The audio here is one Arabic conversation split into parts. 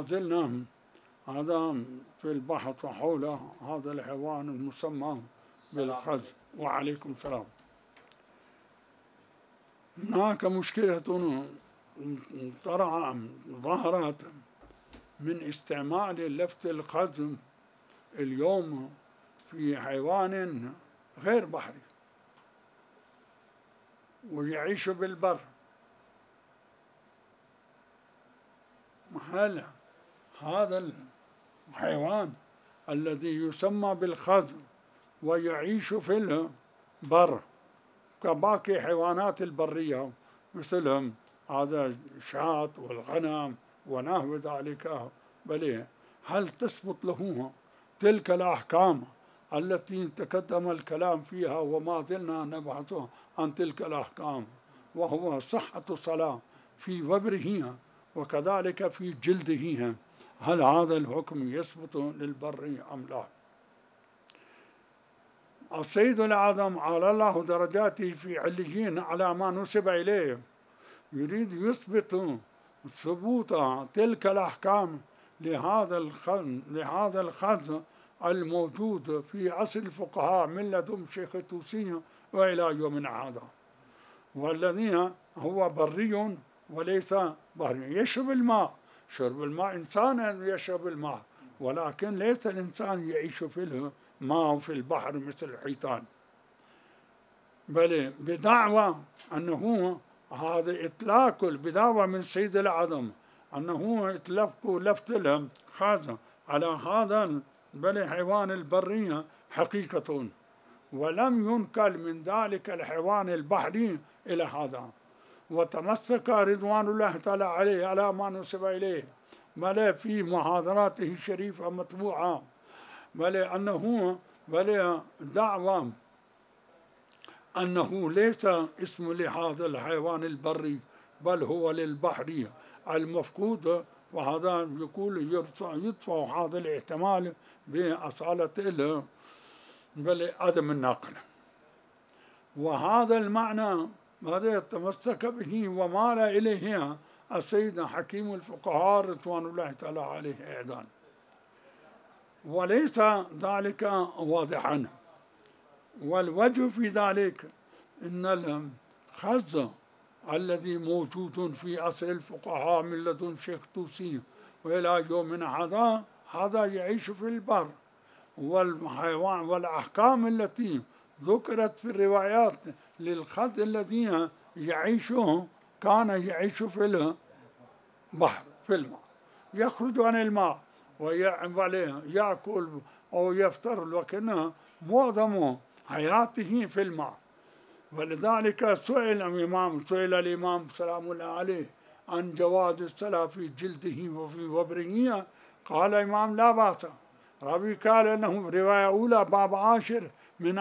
ما زلنا هذا في البحث حول هذا الحيوان المسمى بالخز. وعليكم السلام. هناك مشكلة ظهرت من استعمال لفظ الخز اليوم في حيوان غير بحري ويعيش بالبر. هل هذا الحيوان الذي يسمى بالخز ويعيش في البر كباقي حيوانات البرية مثلهم هذا الشاة والغنم ونحو ذلك، بل هل تثبت له تلك الأحكام التي تقدم الكلام فيها وما زلنا نبحث عن تلك الأحكام، وهو صحة الصلاة في وبره وكذلك في جلده؟ هل هذا الحكم يثبت للبر أم لا؟ السيد الأعظم على الله درجاته في عليين على ما نسب إليه يريد يثبت ثبوت تلك الأحكام لهذا الخز الموجود في عصر الفقهاء من لدن شيخ الطوسي وإلى يومنا هذا، والذي هو بري وليس بحري. يشرب الماء، شرب الماء إنسان يشرب الماء، ولكن ليس الإنسان يعيش في الماء في البحر مثل الحيتان، بل بدعوى أنه هذا إطلاق البداوة من سيد الأعظم أنه إطلاق لفظ الخز على هذا بل حيوان البرية حقيقة، ولم ينقل من ذلك الحيوان البحري إلى هذا. وتمسك رضوان الله تعالى عليه على ما نسب إليه بل في محاضراته الشريفة مطبوعة بل دعوى أنه ليس اسم لهذا الحيوان البري بل هو للبحري المفقود، وهذا يقول يدفع هذا الاحتمال بأصالة بل عدم النقل. وهذا المعنى هذا تمسك به ومال إليه السيد حكيم الفقهاء رضوان الله تعالى عليه أيضا، وليس ذلك واضحا. والوجه في ذلك إن الخز الذي موجود في عصر الفقهاء من لدن شيخ طوسي وإلى يومنا هذا يعيش في البر، والحيوان والأحكام التي ذكرت في الروايات للخز الذي يعيشه كان يعيش في البحر في الماء، يخرج عن الماء ويأكل أو يفطر، لكنه معظم حياته في الماء. ولذلك سئل الإمام سلام الله عليه عن جواز الصلاة في جلده وفي وبره، قال الإمام لا بأس. راوي قال أنه رواية أولى باب 10 من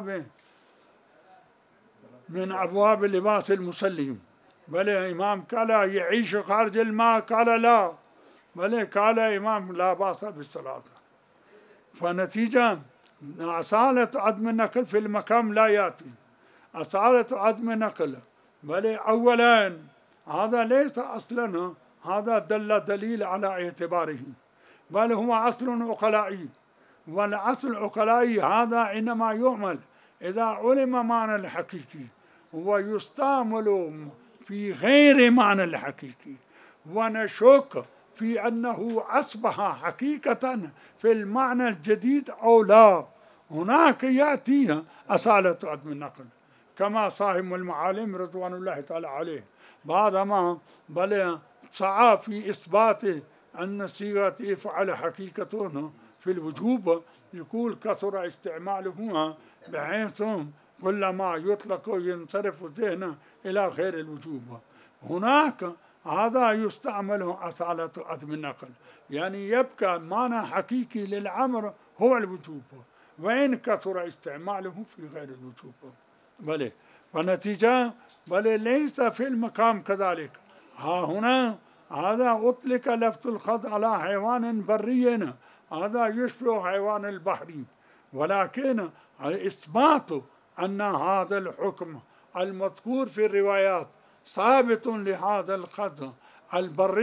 أبواب لباس المسلم، بل الإمام قال يعيش خارج الماء، قال لا، بل قال الإمام لا بأس بالصلاة. فنتيجة أصالة عدم النقل في المقام لا يأتي، أصالة عدم النقل، بل أولا هذا ليس أصلا، هذا دليل على اعتباره، بل هو أصل عقلائي، والأصل العقلائي هذا إنما يعمل إذا علم معنى الحقيقي، ويستعمل في غير معنى الحقيقي، ونشك في أنه أصبح حقيقة في المعنى الجديد أو لا. هناك يأتي أصالة عدم النقل، كما صاحب المعالم رضوان الله تعالى عليه بعدما بل سعى في إثبات أن صيغة يفعل حقيقة في الوجوب، يقول كثر استعمالهما بحيث كلما يطلق ينصرف الذهن إلى غير الوجوب. هناك هذا يستعمل أصالة عدم النقل، يعني يبقى معنى حقيقي للأمر هو الوجوب، وإن كثر استعماله في غير الوجوب. بل فنتيجة بل ليس في المقام كذلك. ها هنا هذا أطلق لفظ الخز على حيوان بري، هذا يشبه حيوان البحري، ولكن إثبات أن هذا الحكم المذكور في الروايات ثابت لهذا الخز البري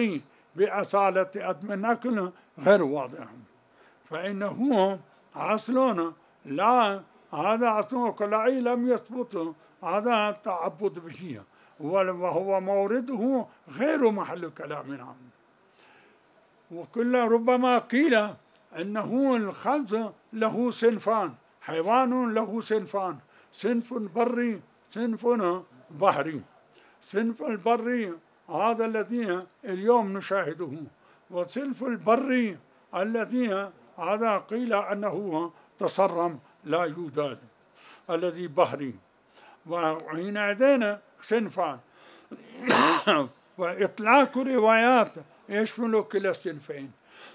بأصالة عدم النقل غير واضح، فإنه أصل لا، هذا أصل كلاعي لم يثبت هذا التعبد به، وهو مورده غير محل كلامنا. وكل ربما قيل أنه الخز له صنفان، حيوان له صنفان، صنف بري صنف بحري. صنف البري هذا الذي اليوم نشاهده، وصنف البري الذي هذا قيل أنه تصرم لا يوجد، الذي بحري. وحينئذ صنفان وإطلاق روايات يشمل كلا الصنفين.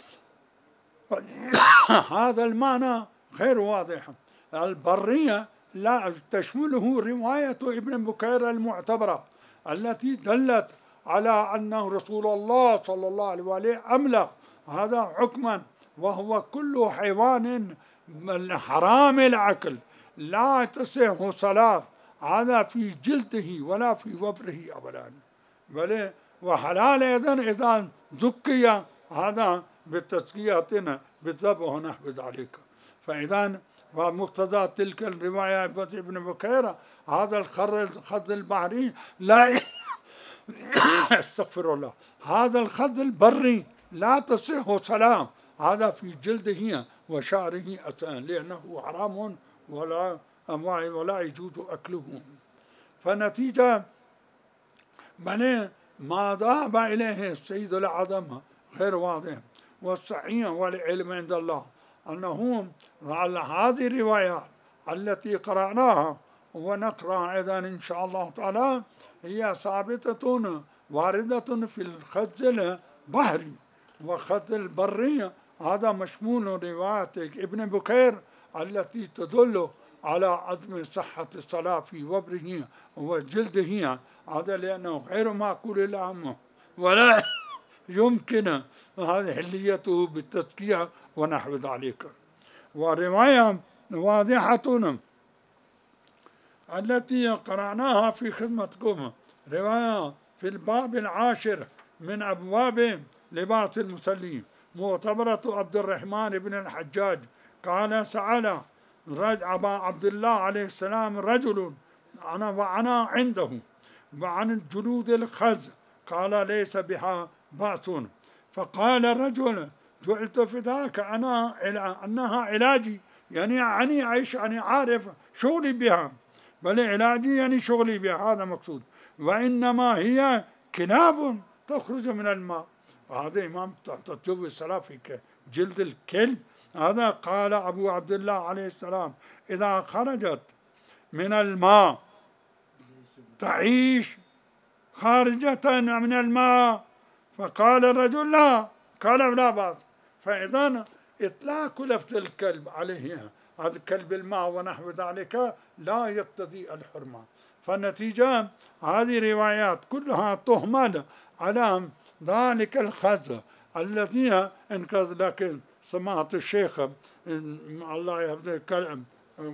هذا المعنى غير واضح. البرية لا تشمله رواية ابن بكير المعتبرة التي دلت على أنه رسول الله صلى الله عليه وآله أملى هذا حكما، وهو كل حيوان من حرام العقل لا تصح صلاة هذا في جلده ولا في وبره أبدا، بل وحلال أيضا إذا ذكي هذا بالتزكية بالذبح ونحو ذلك. فإذا ومقتضى تلك الرواية ابن بكير هذا الخذ البحري لا استغفر الله، هذا الخذ البري لا تصح صلاة هذا في جلده وشعره لأنه حرام ولا يجوز أكله. فنتيجة بل ما ذهب إليه السيد الأعظم غير واضح، والصحيح والعلم عند الله أنه على هذه الروايات التي قرأناها ونقرأ أيضا إن شاء الله تعالى هي ثابتة واردة في الخذ البحري، وخذ البري هذا مشمول رواية ابن بكير التي تدل على عدم صحة الصلاة في وبره وجلده، هذا لأنه غير معقول لهم ولا يمكن هذه حليته بالتزكية ونحو ذلك. ورواية واضحة التي قرأناها في خدمتكم، رواية في الباب 10 من أبواب لباس المصلين، معتبرة عبد الرحمن بن الحجاج قال سأل أبا عبد الله عليه السلام رجل وأنا عنده وعن الجلود الخز، قال ليس بها بأس. فقال الرجل جعلت فداك أنها علاجي، يعني عيش يعني عارف شغلي بها، بل علاجي يعني شغلي بها، هذا مقصود. وإنما هي كلاب تخرج من الماء، هذا إمام تجوز الصلاة في جلد الكلب. هذا قال أبو عبد الله عليه السلام إذا خرجت من الماء تعيش خارجة من الماء. فقال الرجل لا، قال لا بأس. فإذا إطلاق لفظ الكلب عليه هذا كلب الماء ونحو ذلك لا يقتضي الحرمة. فالنتيجة هذه روايات كلها تهمل على ذلك الخز الذي انقذ. لكن سمعت الشيخ الله يحفظه كلام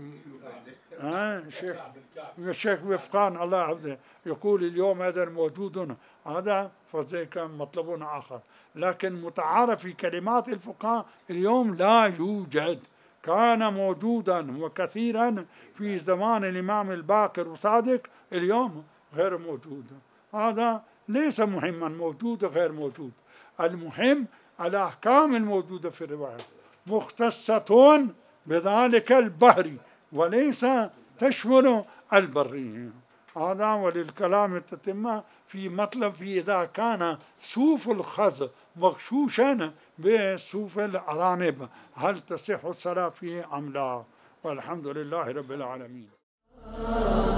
الشيخ وفقان الله يحفظه يقول اليوم هذا موجود، هذا فذلك مطلب آخر، لكن متعارف في كلمات الفقهاء اليوم لا يوجد، كان موجودا وكثيرا في زمان الإمام الباقر وصادق، اليوم غير موجود. هذا ليس مهما موجود غير موجود، المهم الأحكام الموجودة في الرواية مختصة بذلك البحري وليس تشمل البري. هذا وللكلام التتمة في مطلب في إذا كان صوف الخز مغشوشا بصوف الأرانب هل تصح الصلاة فيه أم لا. والحمد لله رب العالمين.